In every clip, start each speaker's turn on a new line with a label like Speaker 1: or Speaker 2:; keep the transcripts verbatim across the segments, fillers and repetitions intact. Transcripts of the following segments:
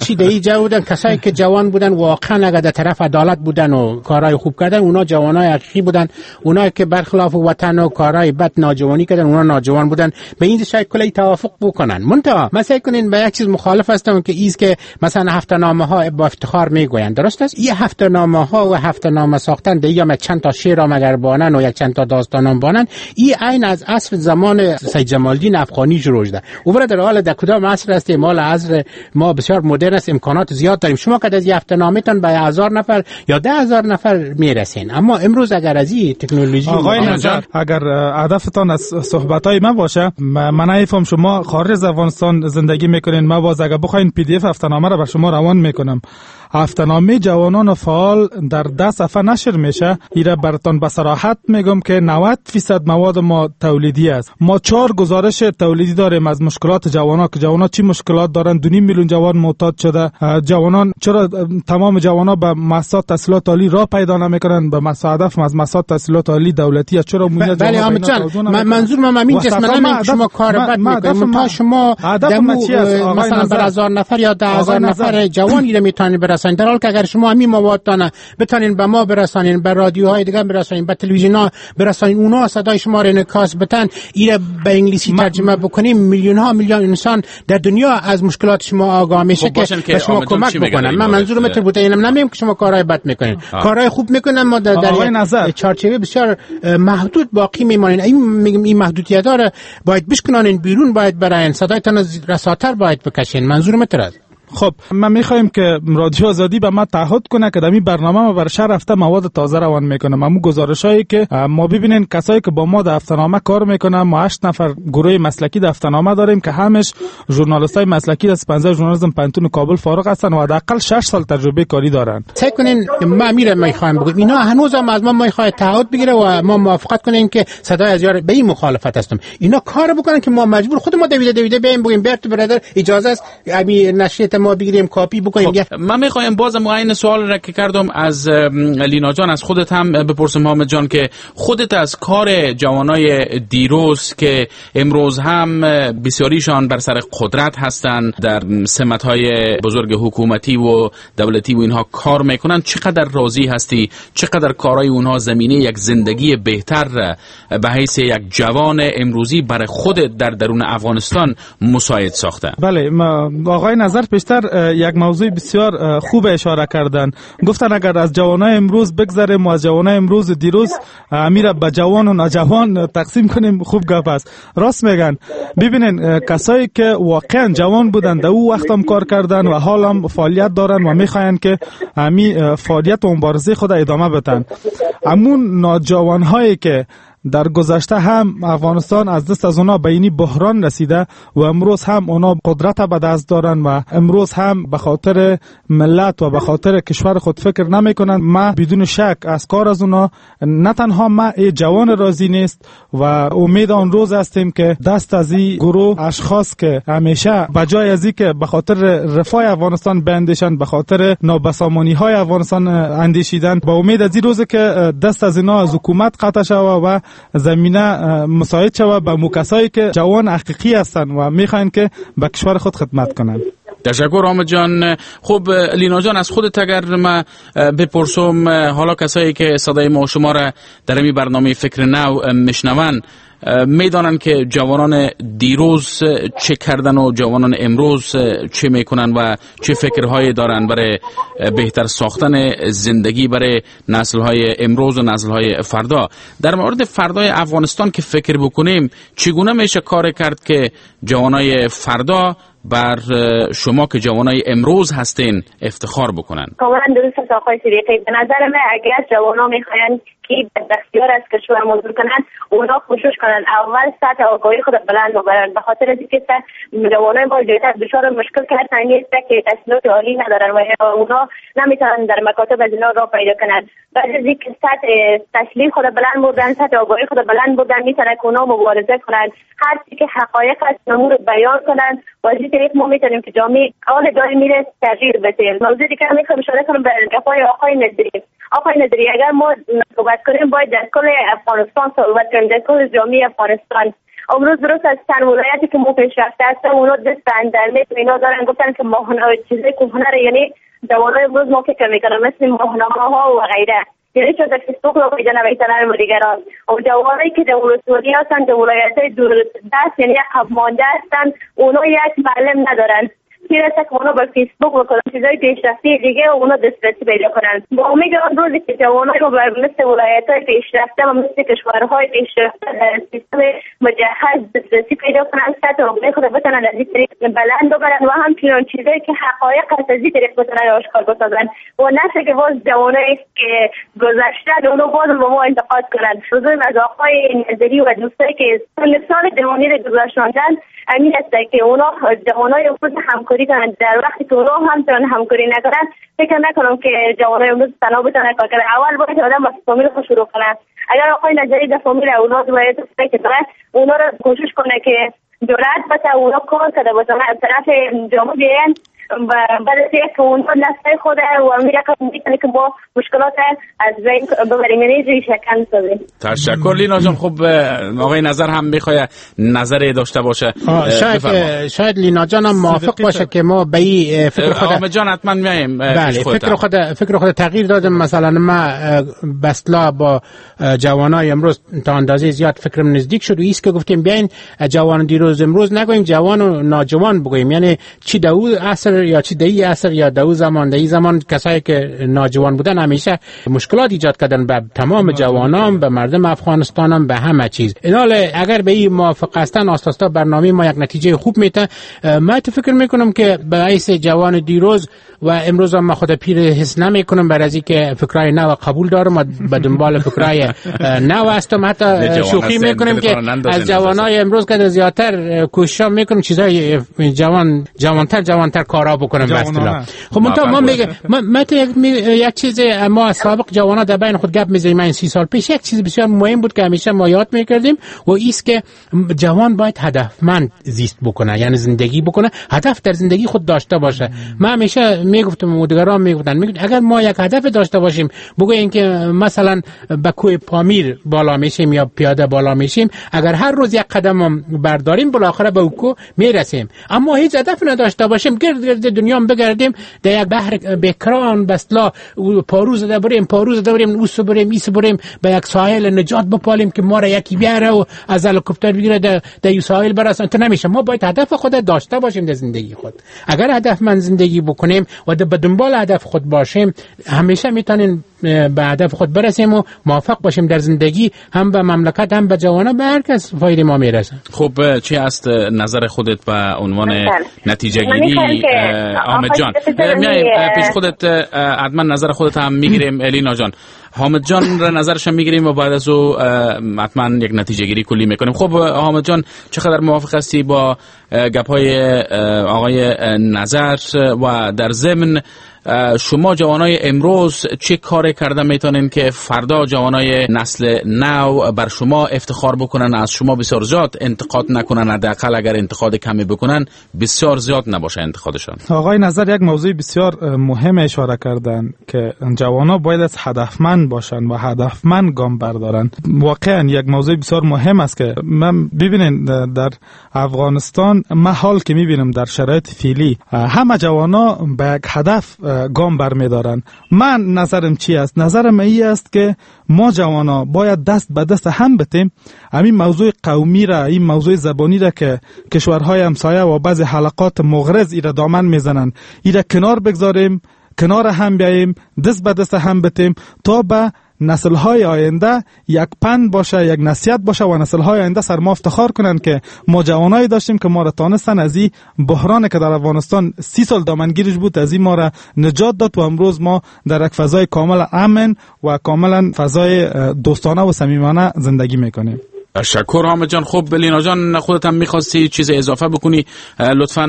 Speaker 1: همیشه در این جو بودن کسایی که جوان بودن واقعا اگر در طرف عدالت بودن و کارهای خوب کردن اونا جوانای حقیقی بودن، اونایی که برخلاف وطن و کارهای بد ناجوانی کردن اونا ناجوان بودن. به این شاید کلی توافق بکنن. منتها مثلا کنین به یک چیز مخالف هستم که ایست که مثلا هفته‌نامه ها با افتخار میگویند. درست است؟ این هفته‌نامه ها و هفته‌نامه ساختن در یا چند تا شعر مگر بانن و یک چند تا داستانم بانن، این عین از عصر زمان سید جمال الدین افغانی شروع شده. او در حال در کدام عصر است؟ مال عصر ما بسیار مدرن است، امکانات زیاد داریم. شما که از هفته‌نامه تان به هزار نفر یا ده هزار نفر میرسین. اما امروز اگر از این تکنولوژی
Speaker 2: آقای نظر اگر هدفتان از صحبت‌های من باشه، من نمی‌فهم شما خارج از افغانستان زندگی میکنین، ما باز اگر بخواین پی دی اف هفته‌نامه را بر شما روان میکنم. هفته‌نامه جوانان فعال در ده صفحه نشر میشه. ایره براتون به صراحت میگم که نود درصد مواد ما تولیدی است. ما چهار گزارش تولیدی داریم از مشکلات جوانان که جوانان چی مشکلات دارن. دو نیم میلیون جوان معتاد شده. جوانان چرا تمام جوانان به مؤسسات تحصیلات عالی راه پیدا نمیکنن؟ به مصادف از مؤسسات تحصیلات عالی دولتی چرا مویت
Speaker 1: بله حامد جان، منظور من همین است. من نمیگم شما کار بد میکنید، تا شما مثلا بر هزار نفر یا ده هزار نفر جوانی رو میتونید برسانید، در حالی که اگر شما همین موادتان بتونین به ما برسانین، به رادیوهای دیگه برسانین، به تلویزیون‌ها برسانین، اونا صدای شما رو انعکاس بدن، اینو به انگلیسی ترجمه بکنیم، میلیون ها میلیون انسان در دنیا از مشکلات شما آگاه میشه که به شما کمک بکنن. من منظورم متر بوده، اینم نمیگم که شما کارهای بد میکنین، کارهای خوب میکنن، ما در, در چارچوب بسیار محدود باقی میمانین. این میگم این محدودیت‌ها رو باید بشکنن بیرون، باید براین صدایتان رساتر باید بکشین. منظورم متر است.
Speaker 2: خب ما میخوایم که رادیو آزادی به ما تعهد کنه که در این برنامه ما بر شهر هفته مواد تازه روان میکنه. امو گزارشایی که ما ببینین کسایی که با ما در هفته‌نامه کار میکنن، ما هشت نفر گروه مسلکی در هفته‌نامه داریم که همش ژورنالیستای مسلکی از پانزده ژورنالیسم پنتون کابل فارغ هستن و حداقل شش سال تجربه کاری دارن.
Speaker 1: فکر کنین ما میره میخوایم بگیم اینا هنوز هم از ما میخواد تعهد بگیره و ما موافقت کنیم که صدای از یار به این مخالفت هستم. اینا کار بکنن که ما مجبور خود ما دویده دویده بریم بگیم برت برادر اجازه است ابی نشریه ما بگیریم کاپی بکنیم.
Speaker 3: خب. من میخوایم بازم این سوال را که کردم از لینا جان از خودت هم بپرسم حامد جان که خودت از کار جوانای دیروز که امروز هم بسیاریشان بر سر قدرت هستند، در سمت‌های بزرگ حکومتی و دولتی و اینها کار میکنن، چقدر راضی هستی؟ چقدر کارهای اونها زمینه یک زندگی بهتر به حیث یک جوان امروزی برای خودت در درون افغانستان مساعد ساخته؟
Speaker 2: بله، آقای نظر پیشتر یک موضوع بسیار خوب اشاره کردن. گفتن اگر از جوانای امروز بگذریم و از جوانای امروز دیروز امیر به جوان و ناجوان تقسیم کنیم، خوب گپ است. راست میگن. ببینین کسایی که واقعا جوان بودن در او وقت هم کار کردن و حال هم فعالیت دارن و میخواین که امی فعالیت و مبارزه خود ادامه بدن. امون ناجوان هایی که در گذشته هم افغانستان از دست از اونا به اینی بحران رسیده و امروز هم اونا قدرت به دست دارن و امروز هم به خاطر ملت و به خاطر کشور خود فکر نمی کنن. ما بدون شک از کار از اونا نه تنها ما ای جوان راضی نیست و امید آن روز هستیم که دست از این گروه اشخاص که همیشه بجای از این که به خاطر رفاه افغانستان بندشن، به خاطر نابسامانی های افغانستان اندیشیدن، با امید از این روز که دست از اینا از حکومت قطع شود و زمینه مساعد شود به مکسایی که جوان حقیقی هستن و میخواین که به کشور خود خدمت کنن.
Speaker 3: تشکر حامد جان. خب لینا جان از خودت اگر ما بپرسم، حالا کسایی که صدای ما شما را در این برنامه فکر نو میشنون میدانن که جوانان دیروز چه کردن و جوانان امروز چه میکنن و چه فکرهایی دارن برای بهتر ساختن زندگی برای نسل‌های امروز و نسل‌های فردا. در مورد فردای افغانستان که فکر بکنیم، چگونه میشه کار کرد که جوانای فردا بر شما که جوانای امروز هستین افتخار بکنن؟
Speaker 4: کاملا درست است آقای صدیقی. به نظر من اگر جوانا میخواین که بسیار از کشور مزدور کنن، اونا کوشش کنن اول سطح آگاهی خود بلند ببرن، به خاطر اینکه جوانای ما دیگر دچار مشکل کردن نیست که تحصیلات عالی ندارن و اونا نمیتونن در مکاتب از اینا راه پیدا کنن. بعد از اینکه سطح تحصیلی خود بلند بردن، سطح آگاهی خود بلند بردن، میتونن که اونا مبارزه کنن، هر چیزی که حقایق است اونو رو بیان کنن و از این طریق ما میتونیم که جامعه حال داری میره تغییر بده. موضوع دیگه میخوام اشاره کنم به گپای آقای نظری. آقای نظری اگر ما صحبت کنیم باید در کل افغانستان صحبت کنیم، در کل جامعه افغانستان. امروز درست از چند ولایتی که ما پیشرفته هستم اونا دست اندرمیت و اینا دارن گفتن که ماهنامه چیزی که هنر یعنی جوانای امروز ما فکر میکنن مثل ماهنامه ها و غیره، یعنی چون در فیسبوک رو پیدا نویسنن و دیگران و جوانایی که در ولسوالی هستن در ولایت‌های دور دست یعنی عقب مانده هستن اونا یک معلم ندارن میرسه که اونا با فیسبوک و کدام چیزای پیشرفته دیگه و اونا دسترسی پیدا کنن. با امید آن روزی که جوانای رو مثل ولایت‌های پیشرفته و مثل کشورهای پیشرفته در سیستم مجهز دسترسی پیدا کنن سطح عمری خود بتونن از این طریق بلند ببرن و همچنین چیزایی که حقایق از این طریق بتونن آشکار بسازن و نشه که باز جوانایی که گذشتن اونو باز با ما انتقاد کنن. بزرگ از آقای نظری و دوستایی که مثال جوانی رو گذاشتن امین است که اونا جوانای امروز همکاری کنند در وقتی که اونا همچنان همکاری نکنند فکر نکنم که جوانای امروز تنها بتونن کار کنند. اول باید آدم از فامیل خود شروع کنه. اگر آقای نظری در فامیل اولاد باید فکر کنه اونا رو کوشش کنه که جرأت بده اونا کار کنه با طرف جامعه بیاین و بعد از اینکه اونها نسل خود و میره که میتونه که با مشکلات از بین ببریم یعنی ریشه کن سازیم.
Speaker 3: تشکر لینا جان. خب آقای نظر هم میخواد نظری داشته باشه.
Speaker 1: شاید شاید لینا جان هم موافق باشه که ما به این فکر خود
Speaker 3: آقا جان حتما میایم.
Speaker 1: بله فکر خود فکر خود تغییر دادم. مثلا ما بسلا با جوانای امروز تا اندازه زیاد فکرم نزدیک شد و ایست که گفتیم بیاین جوان دیروز امروز نگوییم جوان و ناجوان بگوییم، یعنی چی دو اثر یا چی دهی اثر یا دو زمان دهی زمان کسایی که ناجوان بودن همیشه مشکلات ایجاد کردن به تمام جوانان، به مردم افغانستان هم، به همه چیز. اینال اگر به این موافق هستن آساستا برنامه ما یک نتیجه خوب میده. من تو فکر میکنم که به حیث جوان دیروز و امروز هم خود پیر حس نمیکنم برای از اینکه فکرای نو قبول دارم و به دنبال فکرای نو هستم. حتی شوخی میکنیم که از جوانای امروز که زیادتر کوشش میکنم چیزای جوان جوانتر جوانتر کارا بکنم به اصطلاح. خب منتها ما میگه ما یک چیز ما سابق جوانا در بین خود گپ میزنیم این سی سال پیش یک چیز بسیار مهم بود که همیشه ما یاد میکردیم و ایست که جوان باید هدفمند زیست بکنه، یعنی زندگی بکنه، هدف در زندگی خود داشته باشه. ما همیشه میگفتم و دیگران میگفتن میگفتن اگر ما یک هدف داشته باشیم بگوییم که مثلا به کوه پامیر بالا میشیم یا پیاده بالا میشیم، اگر هر روز یک قدم برداریم بالاخره به کوه میرسیم. اما هیچ هدف نداشته باشیم گرد گرد دنیا بگردیم در یک بحر بکران بسلا پاروز ده بریم پاروز ده بریم اوس بریم ایس بریم به یک ساحل نجات بپالیم که ما را یکی بیاره و از هلیکوپتر بگیره در در ساحل برسونه. تو نمیشه. ما باید هدف خود داشته باشیم در زندگی خود. اگر هدف من زندگی بکنیم و به دنبال هدف خود باشیم همیشه میتونیم به هدف خود برسیم و موفق باشیم در زندگی، هم به مملکت هم به جوانا به هر کس فایده ما میرسه.
Speaker 3: خب چی است نظر خودت به عنوان نتیجه گیری حامد جان؟ میایم پیش خودت حتما نظر خودت هم میگیریم. لینا جان حامد جان را نظرش هم میگیریم و بعد از او حتما یک نتیجه گیری کلی میکنیم. خب حامد جان چقدر موافق هستی با گپ‌های آقای نظر و در ضمن شما جوانای امروز چه کاری کرده میتونین که فردا جوانای نسل نو بر شما افتخار بکنن، از شما بسیار زیاد انتقاد نکنن، حداقل اگر انتقاد کمی بکنن بسیار زیاد نباشه انتقادشان؟
Speaker 2: آقای نظر یک موضوع بسیار مهم اشاره کردن که جوانا باید از هدفمند باشن و هدفمند گام بردارن. واقعا یک موضوع بسیار مهم است که من ببینین در افغانستان ما حال که میبینم در شرایط فعلی همه جوانا به یک هدف گام برمیدارن. من نظرم چی است؟ نظرم ای است که ما جوانا باید دست به دست هم بتیم همین موضوع قومی را، این موضوع زبانی را که کشورهای همسایه و بعضی حلقات مغرض ایره دامن میزنن ایره کنار بگذاریم، کنار هم بیاییم، دست به دست هم بتیم تا به نسل‌های آینده یک پند باشه، یک نصیحت باشه و نسل‌های آینده سر ما افتخار کنن که ما جوانایی داشتیم که ما را تانستن از این بحرانی که در افغانستان سی سال دامنگیرش بود از این ما را نجات داد و امروز ما در یک فضای کامل امن و کاملا فضای دوستانه و صمیمانه زندگی میکنیم.
Speaker 3: تشکر حامد جان. خب لینا جان خودت هم میخواستی چیز اضافه بکنی، لطفا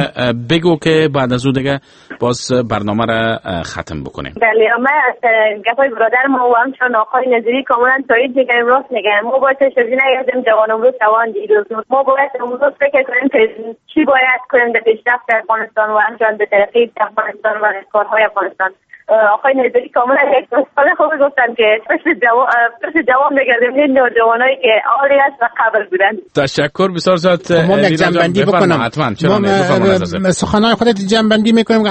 Speaker 3: بگو که بعد از اون دیگه باز برنامه را ختم بکنیم.
Speaker 4: بله من از گپای برادر ما و همچنان آقای نظری کاملا تایید میگم، راست میگم. ما باید تشویق نگردیم جوان امروز جوان دیروز. ما باید امروز فکر کنیم که چی باید کنیم در پیشرفت افغانستان و همچنان به ترقی افغانستان و کارهای افغانستان. آقای نظری کاملا یک مسئله خوب گفتن که پس جوان پس جوان میگردیم این نوجوانایی که عالی است و قبل بودن.
Speaker 3: تشکر بسیار زیاد.
Speaker 1: ما یک جنبندی بکنم.
Speaker 3: حتما چرا
Speaker 1: سخنان خودت جنبندی میکنیم.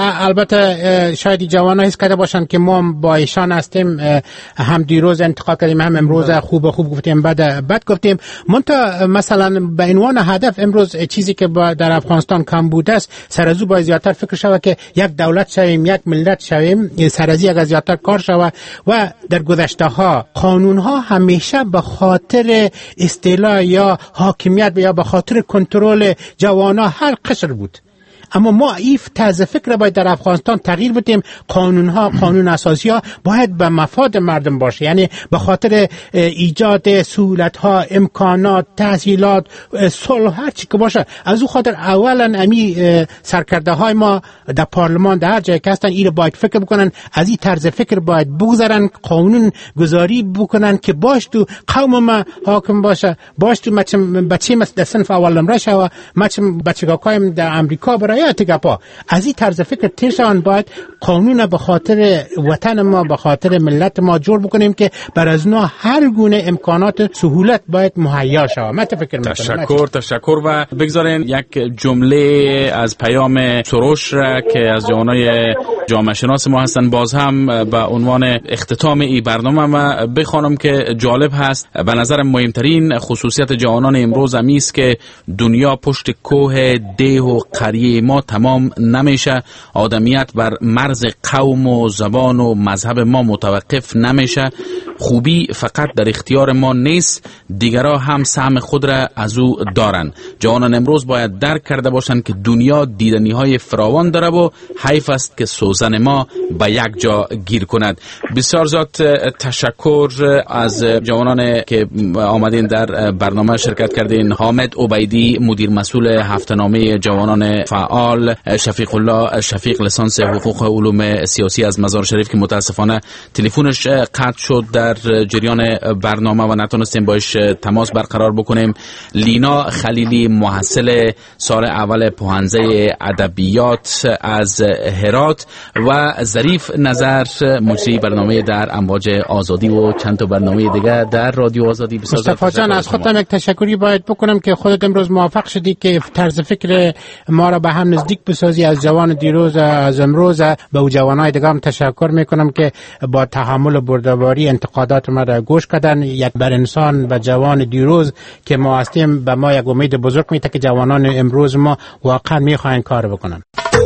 Speaker 1: البته شاید جوانایی هست کرده باشن که ما با ایشان هستیم، هم دیروز انتقاد کردیم هم امروز خوب خوب گفتیم بعد بد گفتیم. منتها مثلا به عنوان هدف امروز چیزی که در افغانستان کم بوده است، سر از او باید زیادتر فکر شود که یک دولت شویم، یک ملت شویم، سر از یک زیادتر کار شود. و در گذشته ها قانون ها همیشه به خاطر استیلا یا حاکمیت یا به خاطر کنترل جوانا هر قشر بود. اما ما ایف طرز فکر باید در افغانستان تغییر بدیم. قانون ها، قانون اساسی ها باید به مفاد مردم باشه، یعنی به خاطر ایجاد سهولت ها، امکانات، تحصیلات، صلح، هر چی که باشه. از او خاطر اولا امی سرکرده های ما در پارلمان در هر جای که هستن این باید فکر بکنن، از این طرز فکر باید بگذارن، قانون گذاری بکنن که باش تو قوم ما حاکم باشه، باش تو بچه ما در صنف اول نمره شوه، بچگاهایم در امریکا برای اتگاپا. از این طرز فکر تیرشان باید قانون به خاطر وطن ما، به خاطر ملت ما جور بکنیم که بر از اونا هر گونه امکانات سهولت باید مهیا شود. من فکر میکنم.
Speaker 3: تشکر تشکر و بگذارین یک جمله از پیام سروش را که از جوانای جامعه شناس ما هستن باز هم به عنوان اختتام این برنامه ما بخوانم که جالب هست. به نظر مهمترین خصوصیت جوانان امروز همی است که دنیا پشت کوه ده و قریه ما تمام نمیشه، آدمیت بر مرز قوم و زبان و مذهب ما متوقف نمیشه، خوبی فقط در اختیار ما نیست، دیگرها هم سهم خود را از او دارن. جوانان امروز باید درک کرده باشند که دنیا دیدنی های فراوان داره و حیف است که سوزن ما به یک جا گیر کند. بسیار زیاد تشکر از جوانان که آمدین در برنامه شرکت کردین. حامد عبیدی مدیر مسئول هفته‌نامه جوانان فعال، شفیق الله شفیق لیسانس حقوق علوم سیاسی از مزار شریف که متاسفانه تلفنش قطع شد در جریان برنامه و نتونستیم باش تماس برقرار بکنیم. لینا خلیلی محصل سال اول پوهنځی ادبیات از هرات و ظریف نظر مجری برنامه در امواج آزادی و چند تا برنامه دیگه در رادیو آزادی.
Speaker 1: مصطفی جان از خودم یک تشکری باید بکنم که خودت امروز موافق شدی که طرز فکر ما را به هم نزدیک بسازی. از جوان دیروز از امروز به او جوانای دیگه هم تشکر میکنم که با تحمل و بردباری انتقادات ما را گوش کردن. یک بر انسان و جوان دیروز که ما هستیم به ما یک امید بزرگ میده که جوانان امروز ما واقعا میخواین کار بکنن.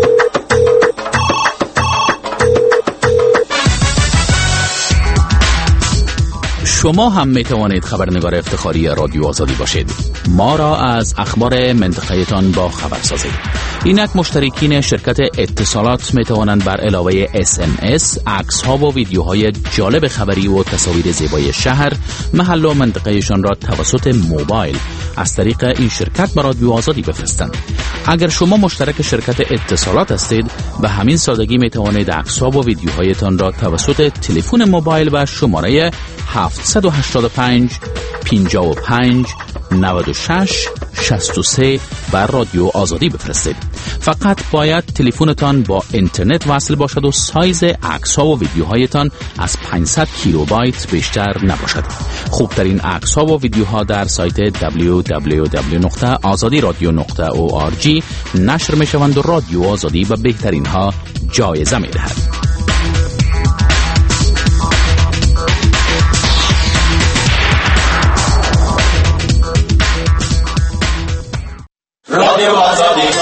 Speaker 3: شما هم می توانید خبرنگار افتخاری رادیو آزادی باشید. ما را از اخبار منطقه‌تان با خبر سازید. اینک مشترکین شرکت اتصالات می توانند بر علاوه اس ام اس عکس ها و ویدیوهای جالب خبری و تصاویر زیبای شهر، محل و منطقهشان را توسط موبایل از طریق این شرکت به رادیو آزادی بفرستند. اگر شما مشترک شرکت اتصالات هستید، به همین سادگی می توانید عکس ها و ویدیوهایتان را توسط تلفن موبایل و شماره هفت هشت پنج پنجاه و پنج نود و شش شصت و سه بر رادیو آزادی بفرستید. فقط باید تلفنتان با اینترنت وصل باشد و سایز عکس‌ها و ویدیوهایتان از پانصد کیلوبایت بیشتر نباشد. خوبترین عکس‌ها و ویدیوها در سایت دبلیو دبلیو دبلیو نقطه آزادی رادیو نقطه او آر جی نشر می‌شوند و رادیو آزادی به بهترین ها جایزه می‌دهد.
Speaker 5: رادیو آزادی